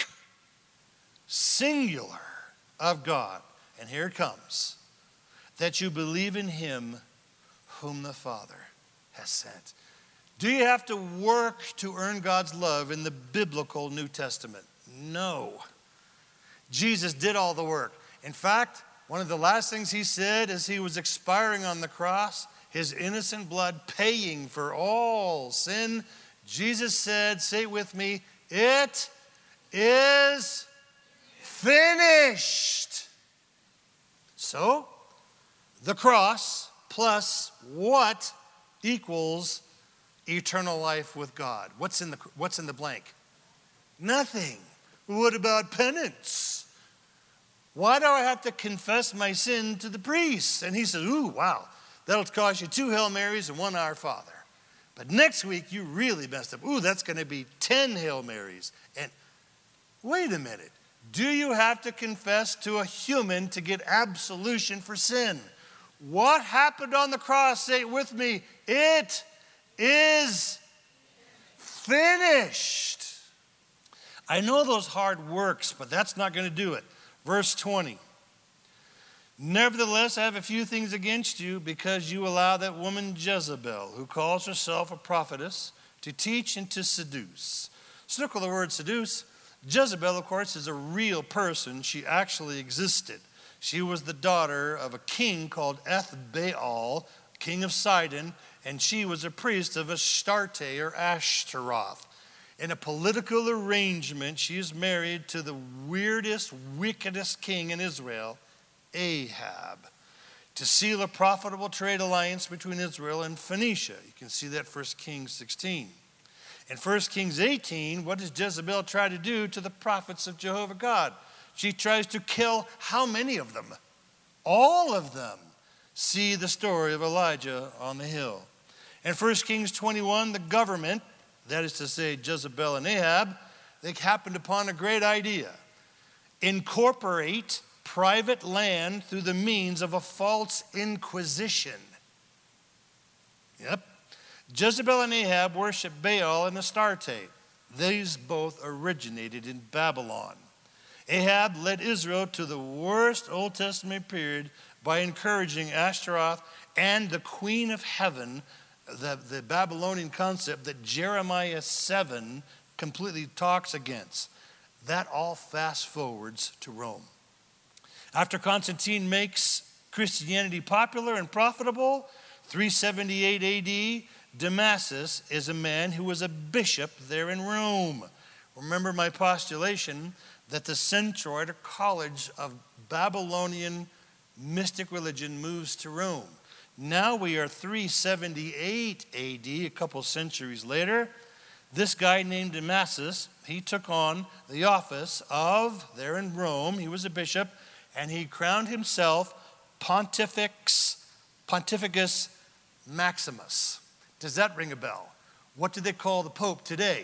singular, of God. And here it comes, that you believe in him whom the Father has sent. Do you have to work to earn God's love in the biblical New Testament? No. Jesus did all the work. In fact, one of the last things he said as he was expiring on the cross, his innocent blood paying for all sin, Jesus said, say it with me, it is finished. So, the cross plus what equals eternal life with God? What's in the, what's in the blank? Nothing. What about penance? Why do I have to confess my sin to the priest? And he says, ooh, wow, that'll cost you two Hail Marys and one Our Father. But next week, you really messed up. Ooh, that's going to be ten Hail Marys. And wait a minute. Do you have to confess to a human to get absolution for sin? What happened on the cross? Say it with me. It is finished. I know those hard works, but that's not going to do it. Verse twenty. Nevertheless, I have a few things against you because you allow that woman Jezebel, who calls herself a prophetess, to teach and to seduce. Circle the word seduce. Jezebel, of course, is a real person. She actually existed. She was the daughter of a king called Ethbaal, king of Sidon, and she was a priest of Astarte or Ashtaroth. In a political arrangement, she is married to the weirdest, wickedest king in Israel, Ahab, to seal a profitable trade alliance between Israel and Phoenicia. You can see that First Kings sixteen. In First Kings eighteen, what does Jezebel try to do to the prophets of Jehovah God? She tries to kill how many of them? All of them. See the story of Elijah on the hill. In First Kings twenty-one, the government, that is to say Jezebel and Ahab, they happened upon a great idea. Incorporate private land through the means of a false inquisition. Yep. Jezebel and Ahab worshiped Baal and Astarte. These both originated in Babylon. Ahab led Israel to the worst Old Testament period by encouraging Ashtaroth and the Queen of Heaven, the, the Babylonian concept that Jeremiah seven completely talks against. That all fast forwards to Rome. After Constantine makes Christianity popular and profitable, three seventy-eight A D, Damasus is a man who was a bishop there in Rome. Remember my postulation that the centroid or college of Babylonian mystic religion moves to Rome. Now we are three seventy-eight A D, a couple centuries later. This guy named Damasus, he took on the office of, there in Rome, he was a bishop, and he crowned himself Pontifex, Pontificus Maximus. Does that ring a bell? What do they call the Pope today?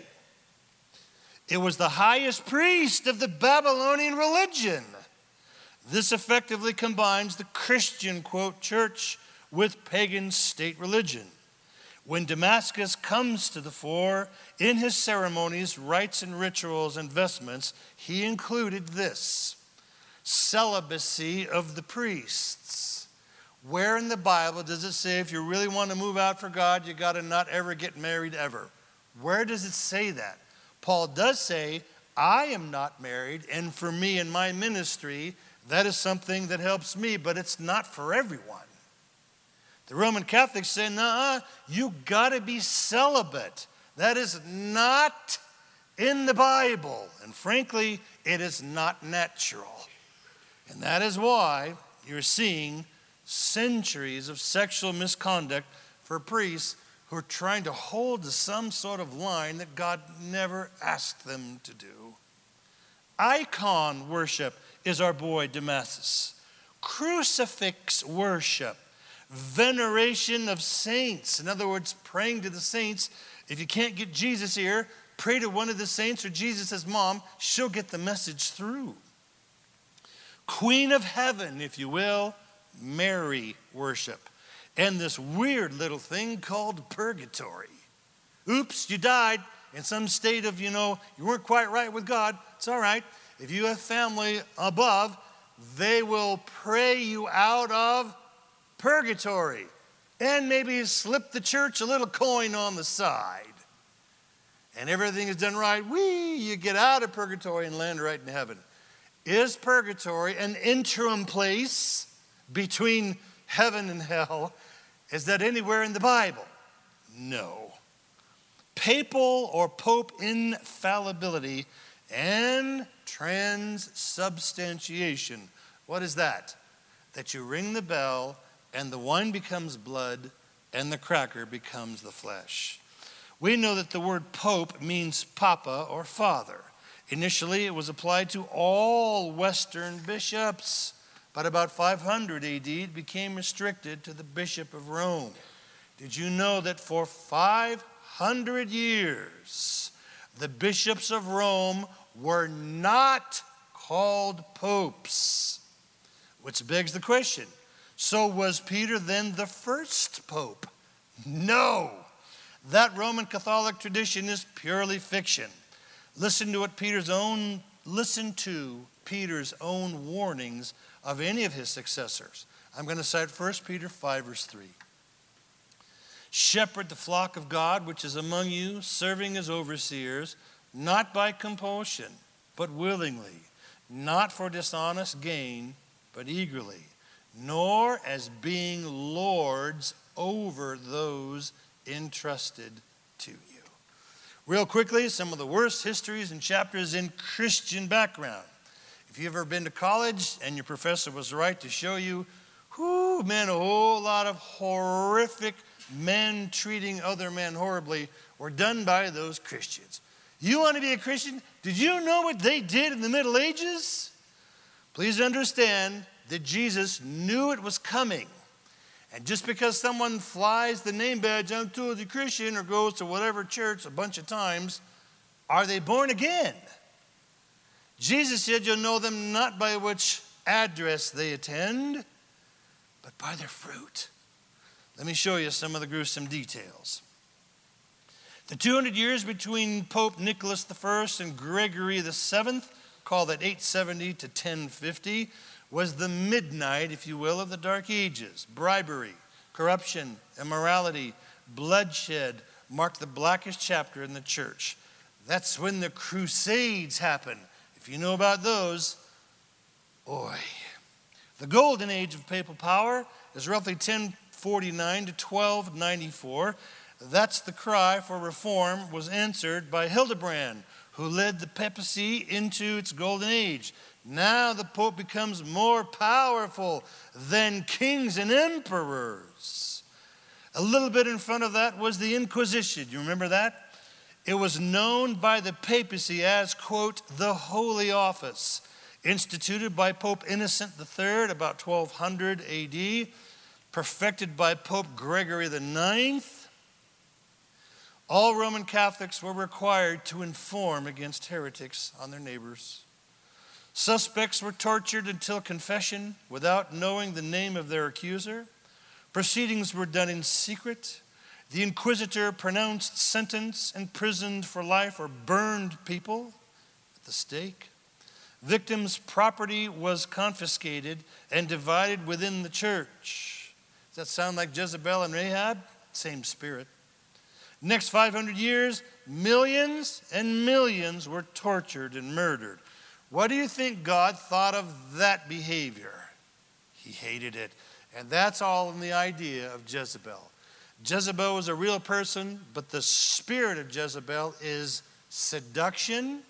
It was the highest priest of the Babylonian religion. This effectively combines the Christian, quote, church with pagan state religion. When Damascus comes to the fore, in his ceremonies, rites and rituals and vestments, he included this: celibacy of the priests. Where in the Bible does it say if you really want to move out for God, you got to not ever get married ever? Where does it say that? Paul does say, I am not married, and for me in my ministry, that is something that helps me, but it's not for everyone. The Roman Catholics say, nah, you got to be celibate. That is not in the Bible. And frankly, it is not natural. And that is why you're seeing centuries of sexual misconduct for priests who are trying to hold to some sort of line that God never asked them to do. Icon worship is our boy Damasus. Crucifix worship, veneration of saints. In other words, praying to the saints. If you can't get Jesus here, pray to one of the saints or Jesus' mom. She'll get the message through. Queen of Heaven, if you will, Mary worship. And this weird little thing called purgatory. Oops, you died in some state of, you know, you weren't quite right with God. It's all right. If you have family above, they will pray you out of purgatory. And maybe slip the church a little coin on the side. And everything is done right. Whee, you get out of purgatory and land right in heaven. Is purgatory an interim place between heaven and hell? Is that anywhere in the Bible? No. Papal or pope infallibility and transubstantiation. What is that? That you ring the bell and the wine becomes blood and the cracker becomes the flesh. We know that the word pope means papa or father. Initially, it was applied to all Western bishops. But about five hundred A D, it became restricted to the Bishop of Rome. Did you know that for five hundred years, the bishops of Rome were not called popes? Which begs the question, so was Peter then the first pope? No. That Roman Catholic tradition is purely fiction. Listen to what Peter's own, listen to Peter's own warnings of any of his successors. I'm going to cite First Peter five, verse three. Shepherd the flock of God which is among you, serving as overseers, not by compulsion, but willingly, not for dishonest gain, but eagerly, nor as being lords over those entrusted to you. Real quickly, some of the worst histories and chapters in Christian background. If you've ever been to college and your professor was right to show you, whoo, man, a whole lot of horrific men treating other men horribly were done by those Christians. You want to be a Christian? Did you know what they did in the Middle Ages? Please understand that Jesus knew it was coming. And just because someone flies the name badge, I'm totally Christian, or goes to whatever church a bunch of times, are they born again? Jesus said you'll know them not by which address they attend, but by their fruit. Let me show you some of the gruesome details. The two hundred years between Pope Nicholas the First and Gregory the Seventh, called at eight seventy to ten fifty, was the midnight, if you will, of the Dark Ages. Bribery, corruption, immorality, bloodshed marked the blackest chapter in the church. That's when the Crusades happened. If you know about those, oy. The golden age of papal power is roughly ten forty-nine to twelve ninety-four. That's the cry for reform was answered by Hildebrand, who led the papacy into its golden age. Now the Pope becomes more powerful than kings and emperors. A little bit in front of that was the Inquisition. You remember that? It was known by the papacy as, quote, the Holy Office, instituted by Pope Innocent the Third about twelve hundred A D, perfected by Pope Gregory the Ninth. All Roman Catholics were required to inform against heretics on their neighbors. Suspects were tortured until confession without knowing the name of their accuser. Proceedings were done in secret. The inquisitor pronounced sentence, imprisoned for life, or burned people at the stake. Victims' property was confiscated and divided within the church. Does that sound like Jezebel and Rahab? Same spirit. Next five hundred years, millions and millions were tortured and murdered. What do you think God thought of that behavior? He hated it. And that's all in the idea of Jezebel. Jezebel was a real person, but the spirit of Jezebel is seduction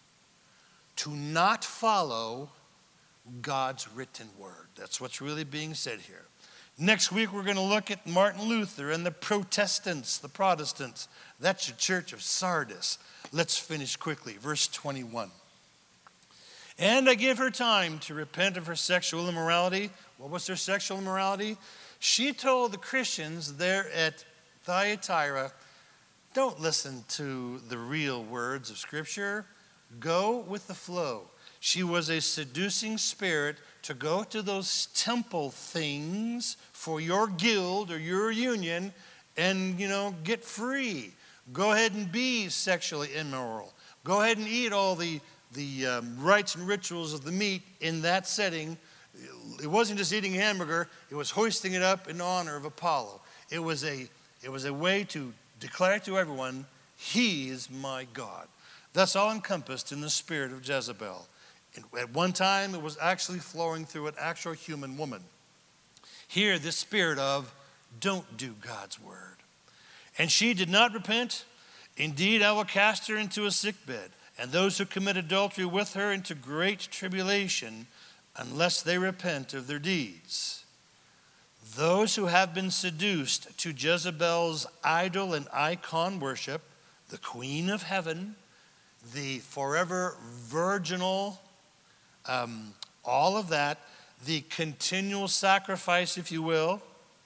to not follow God's written word. That's what's really being said here. Next week, we're going to look at Martin Luther and the Protestants, the Protestants. That's your church of Sardis. Let's finish quickly. Verse twenty-one. And I give her time to repent of her sexual immorality. What was her sexual immorality? She told the Christians there at Thyatira, don't listen to the real words of Scripture. Go with the flow. She was a seducing spirit to go to those temple things for your guild or your union and, you know, get free. Go ahead and be sexually immoral. Go ahead and eat all the, the um, rites and rituals of the meat in that setting. It wasn't just eating a hamburger. It was hoisting it up in honor of Apollo. It was a, it was a way to declare to everyone, he is my God. That's all encompassed in the spirit of Jezebel. And at one time, it was actually flowing through an actual human woman. Here, this spirit of don't do God's word. And she did not repent. Indeed, I will cast her into a sickbed, and those who commit adultery with her into great tribulation, unless they repent of their deeds. Those who have been seduced to Jezebel's idol and icon worship, the queen of heaven, the forever virginal, um, all of that, the continual sacrifice, if you will.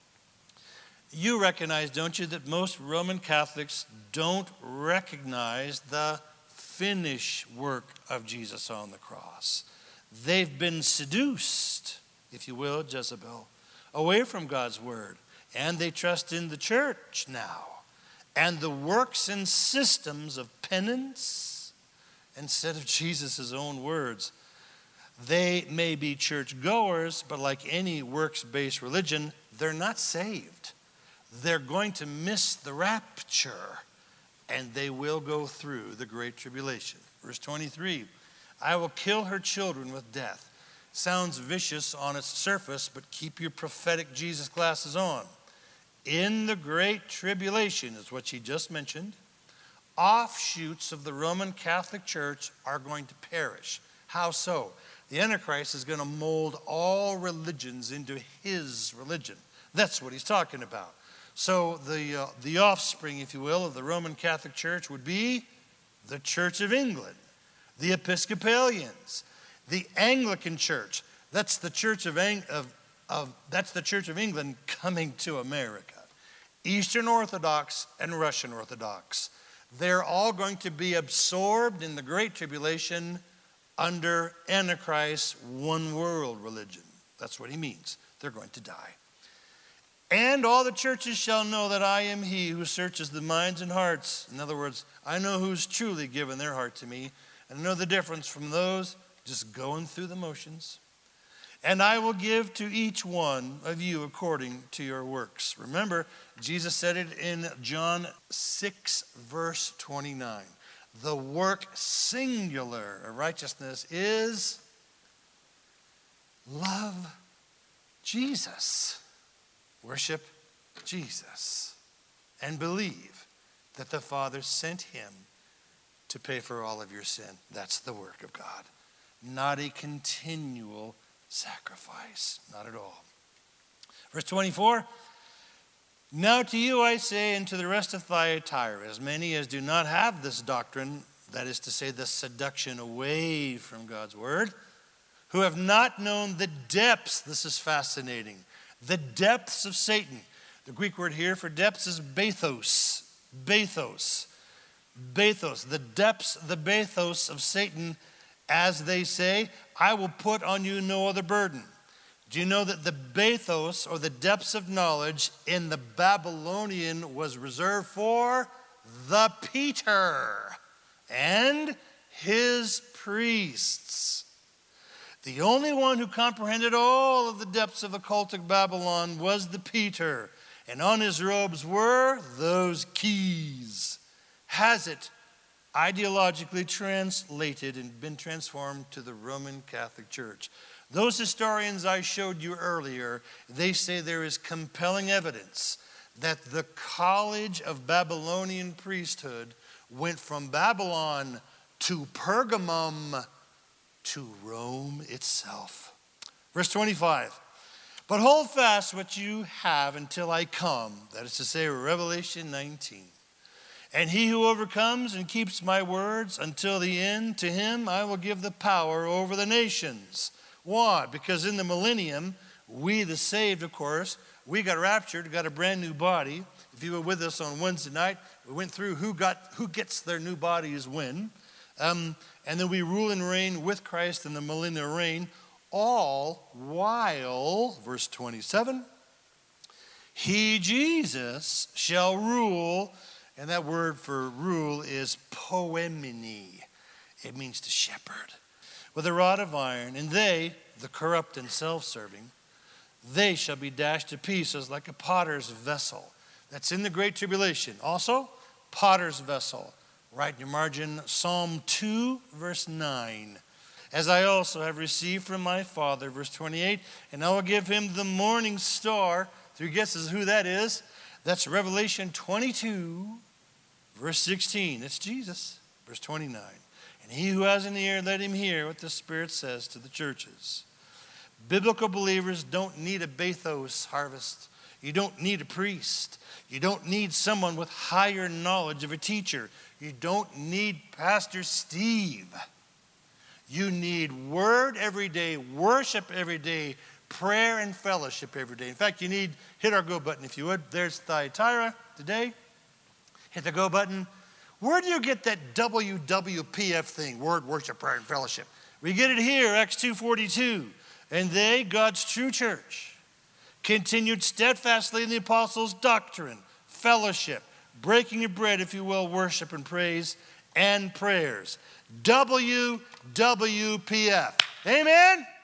You recognize, don't you, that most Roman Catholics don't recognize the finished work of Jesus on the cross. They've been seduced, if you will, Jezebel, away from God's word. And they trust in the church now and the works and systems of penance instead of Jesus' own words. They may be churchgoers, but like any works-based religion, they're not saved. They're going to miss the rapture, and they will go through the great tribulation. Verse twenty-three, I will kill her children with death. Sounds vicious on its surface, but keep your prophetic Jesus glasses on. In the great tribulation, is what she just mentioned, offshoots of the Roman Catholic Church are going to perish. How so? The Antichrist is going to mold all religions into his religion. That's what he's talking about. So the, uh, the offspring, if you will, of the Roman Catholic Church would be the Church of England, the Episcopalians, the Anglican Church. That's the Church of, Ang- of of, that's the Church of England coming to America. Eastern Orthodox and Russian Orthodox. They're all going to be absorbed in the Great Tribulation under Antichrist's one world religion. That's what he means. They're going to die. And all the churches shall know that I am he who searches the minds and hearts. In other words, I know who's truly given their heart to me, and I know the difference from those just going through the motions. And I will give to each one of you according to your works. Remember, Jesus said it in John six, verse twenty-nine. The work singular of righteousness is love Jesus. Worship Jesus. And believe that the Father sent him to pay for all of your sin. That's the work of God. Not a continual sacrifice. Not at all. Verse twenty-four. Now to you I say, and to the rest of Thyatira, as many as do not have this doctrine, that is to say, the seduction away from God's word, who have not known the depths, this is fascinating, the depths of Satan. The Greek word here for depths is bathos. Bathos. Bathos. The depths, the bathos of Satan, as they say, I will put on you no other burden. Do you know that the bathos, or the depths of knowledge, in the Babylonian was reserved for the Peter and his priests? The only one who comprehended all of the depths of occultic Babylon was the Peter, and on his robes were those keys. Has it ideologically translated and been transformed to the Roman Catholic Church? Those historians I showed you earlier, they say there is compelling evidence that the college of Babylonian priesthood went from Babylon to Pergamum to Rome itself. Verse twenty-five. But hold fast what you have until I come. That is to say, Revelation nineteen. And he who overcomes and keeps my words until the end, to him I will give the power over the nations. Why? Because in the millennium, we the saved, of course, we got raptured, got a brand new body. If you were with us on Wednesday night, we went through who got who gets their new bodies when. Um, and then we rule and reign with Christ in the millennial reign, all while, verse twenty-seven, he, Jesus, shall rule, and that word for rule is poemini. It means to shepherd. With a rod of iron, and they, the corrupt and self-serving, they shall be dashed to pieces like a potter's vessel. That's in the Great Tribulation. Also, potter's vessel. Write in your margin, Psalm two, verse nine. As I also have received from my Father, verse twenty-eight, and I will give him the morning star. Three guesses who that is. That's Revelation twenty-two, verse sixteen. It's Jesus, verse twenty-nine. And he who has an ear, let him hear what the Spirit says to the churches. Biblical believers don't need a bathos harvest. You don't need a priest. You don't need someone with higher knowledge of a teacher. You don't need Pastor Steve. You need word every day, worship every day, prayer and fellowship every day. In fact, you need, hit our go button if you would. There's Thyatira today. Hit the go button. Where do you get that W W P F thing? Word, worship, prayer, and fellowship. We get it here, Acts two forty-two. And they, God's true church, continued steadfastly in the apostles' doctrine, fellowship, breaking of bread, if you will, worship and praise, and prayers. W W P F. Amen?